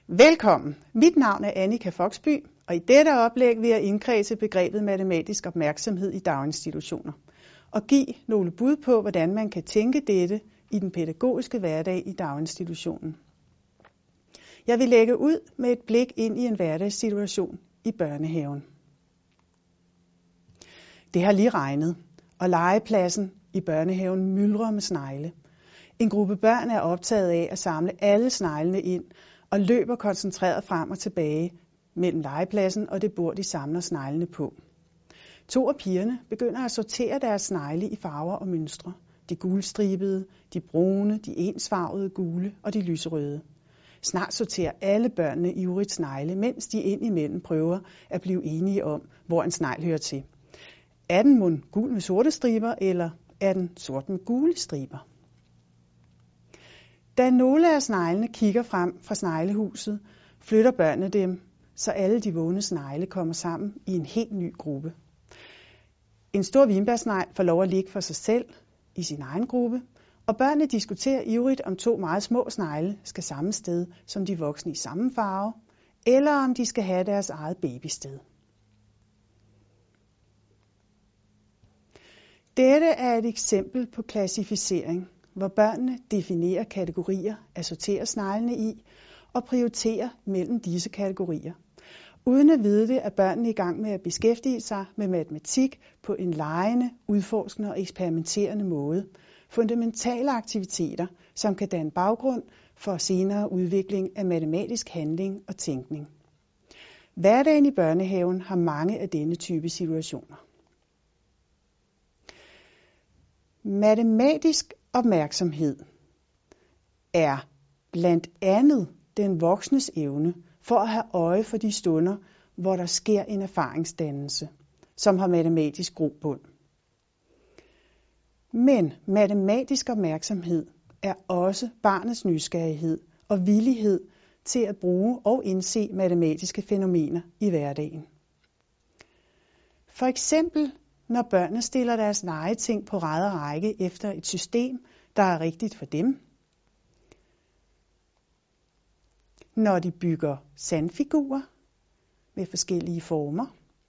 Velkommen. Mit navn er Annika Foxby, og i dette oplæg vil jeg indkredse begrebet matematisk opmærksomhed i daginstitutioner og give nogle bud på, hvordan man kan tænke dette i den pædagogiske hverdag i daginstitutionen. Jeg vil lægge ud med et blik ind i en hverdagssituation i børnehaven. Det har lige regnet, og legepladsen i børnehaven myldrer med snegle. En gruppe børn er optaget af at samle alle sneglene ind og løber koncentreret frem og tilbage mellem legepladsen og det bord, de samler sneglene på. 2 af pigerne begynder at sortere deres snegle i farver og mønstre. De gulstribede, de brune, de ensfarvede gule og de lyserøde. Snart sorterer alle børnene ivrigt snegle, mens de indimellem prøver at blive enige om, hvor en snegl hører til. Er den mon gul med sorte striber, eller er den sort med gule striber? Da nogle af sneglene kigger frem fra sneglehuset, flytter børnene dem, så alle de vågne snegle kommer sammen i en helt ny gruppe. En stor vinbærsnegl får lov at ligge for sig selv i sin egen gruppe, og børnene diskuterer ivrigt, om 2 meget små snegle skal samme sted som de voksne i samme farve, eller om de skal have deres eget babysted. Dette er et eksempel på klassificering, hvor børnene definerer kategorier at sortere sneglene i og prioriterer mellem disse kategorier. Uden at vide det, er børnene i gang med at beskæftige sig med matematik på en legende, udforskende og eksperimenterende måde. Fundamentale aktiviteter, som kan danne baggrund for senere udvikling af matematisk handling og tænkning. Hverdagen i børnehaven har mange af denne type situationer. Matematisk opmærksomhed er blandt andet den voksnes evne for at have øje for de stunder, hvor der sker en erfaringsdannelse, som har matematisk grobund. Men matematisk opmærksomhed er også barnets nysgerrighed og villighed til at bruge og indse matematiske fænomener i hverdagen. For eksempel når børnene stiller deres legeting på rad og række efter et system, der er rigtigt for dem. Når de bygger sandfigurer med forskellige former.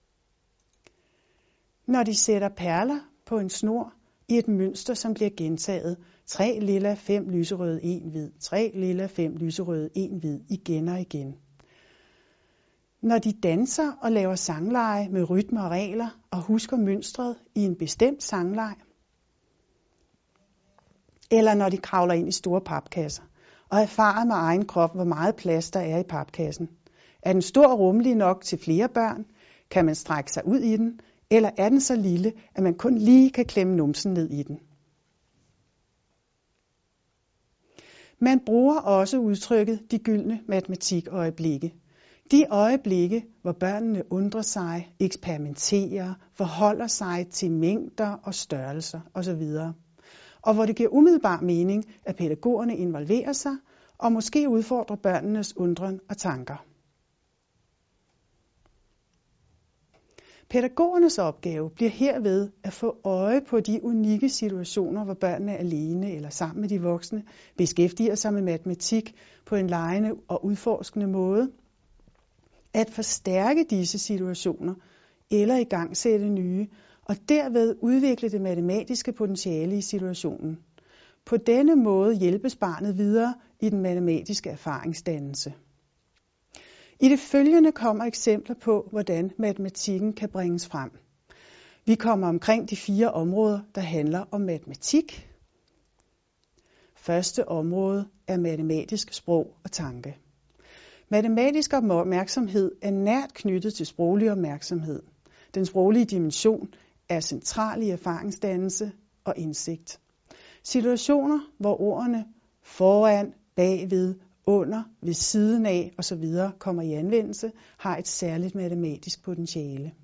Når de sætter perler på en snor i et mønster, som bliver gentaget 3 lilla, 5 lyserøde, 1 hvid, 3 lilla, 5 lyserøde, 1 hvid igen og igen. Når de danser og laver sangleje med rytme og regler og husker mønstret i en bestemt sangleg. Eller når de kravler ind i store papkasser og erfarer med egen krop, hvor meget plads der er i papkassen. Er den stor og rummelig nok til flere børn? Kan man strække sig ud i den? Eller er den så lille, at man kun lige kan klemme numsen ned i den? Man bruger også udtrykket de gyldne matematikøjeblikke. De øjeblikke, hvor børnene undrer sig, eksperimenterer, forholder sig til mængder og størrelser osv. Og hvor det giver umiddelbar mening, at pædagogerne involverer sig og måske udfordrer børnenes undren og tanker. Pædagogernes opgave bliver herved at få øje på de unikke situationer, hvor børnene alene eller sammen med de voksne beskæftiger sig med matematik på en legende og udforskende måde. At forstærke disse situationer eller igangsætte nye, og derved udvikle det matematiske potentiale i situationen. På denne måde hjælpes barnet videre i den matematiske erfaringsdannelse. I det følgende kommer eksempler på, hvordan matematikken kan bringes frem. Vi kommer omkring de 4 områder, der handler om matematik. Første område er matematisk sprog og tanke. Matematisk opmærksomhed er nært knyttet til sproglig opmærksomhed. Den sproglige dimension er central i erfaringsdannelse og indsigt. Situationer, hvor ordene foran, bagved, under, ved siden af osv. kommer i anvendelse, har et særligt matematisk potentiale.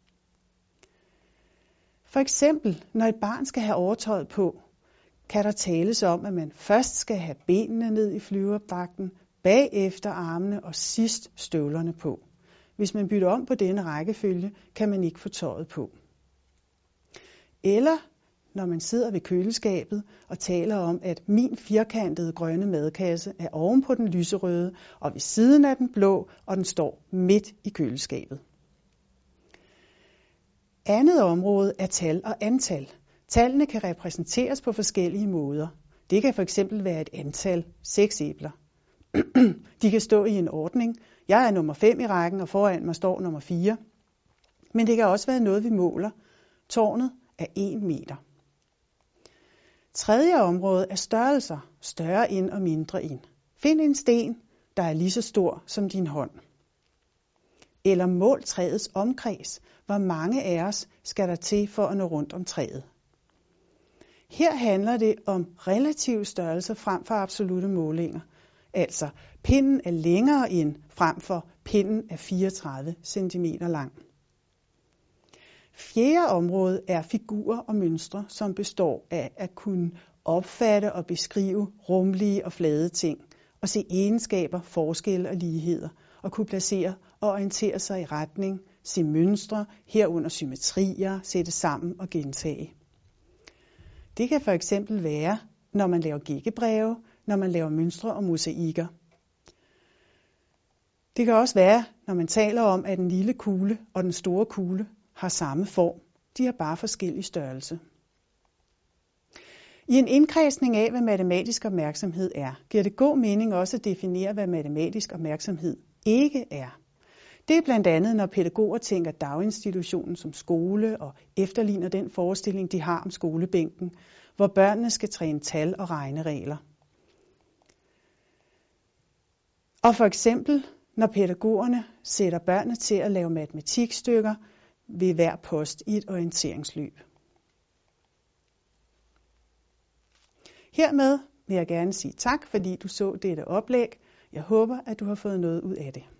For eksempel, når et barn skal have overtøjet på, kan der tales om, at man først skal have benene ned i flyverdragten, bagefter armene og sidst støvlerne på. Hvis man bytter om på denne rækkefølge, kan man ikke få tøjet på. Eller når man sidder ved køleskabet og taler om, at min firkantede grønne madkasse er oven på den lyserøde og ved siden af den blå, og den står midt i køleskabet. Andet område er tal og antal. Tallene kan repræsenteres på forskellige måder. Det kan fx være et antal 6 æbler. De kan stå i en ordning. Jeg er nummer 5 i rækken, og foran mig står nummer 4. Men det kan også være noget, vi måler. Tårnet er 1 meter. Tredje område er størrelser. Større ind og mindre ind. Find en sten, der er lige så stor som din hånd. Eller mål træets omkreds. Hvor mange af os skal der til for at nå rundt om træet? Her handler det om relative størrelser frem for absolutte målinger. Altså, pinden er længere end frem for pinden er 34 cm lang. Fjerde område er figurer og mønstre, som består af at kunne opfatte og beskrive rumlige og flade ting, og se egenskaber, forskelle og ligheder, og kunne placere og orientere sig i retning, se mønstre, herunder symmetrier, sætte sammen og gentage. Det kan for eksempel være, når man laver gækkebreve, når man laver mønstre og mosaikker. Det kan også være, når man taler om, at den lille kugle og den store kugle har samme form. De har bare forskellig størrelse. I en indkredsning af, hvad matematisk opmærksomhed er, giver det god mening også at definere, hvad matematisk opmærksomhed ikke er. Det er blandt andet, når pædagoger tænker daginstitutionen som skole og efterligner den forestilling, de har om skolebænken, hvor børnene skal træne tal og regneregler. Og for eksempel, når pædagogerne sætter børnene til at lave matematikstykker ved hver post i et orienteringsløb. Hermed vil jeg gerne sige tak, fordi du så dette oplæg. Jeg håber, at du har fået noget ud af det.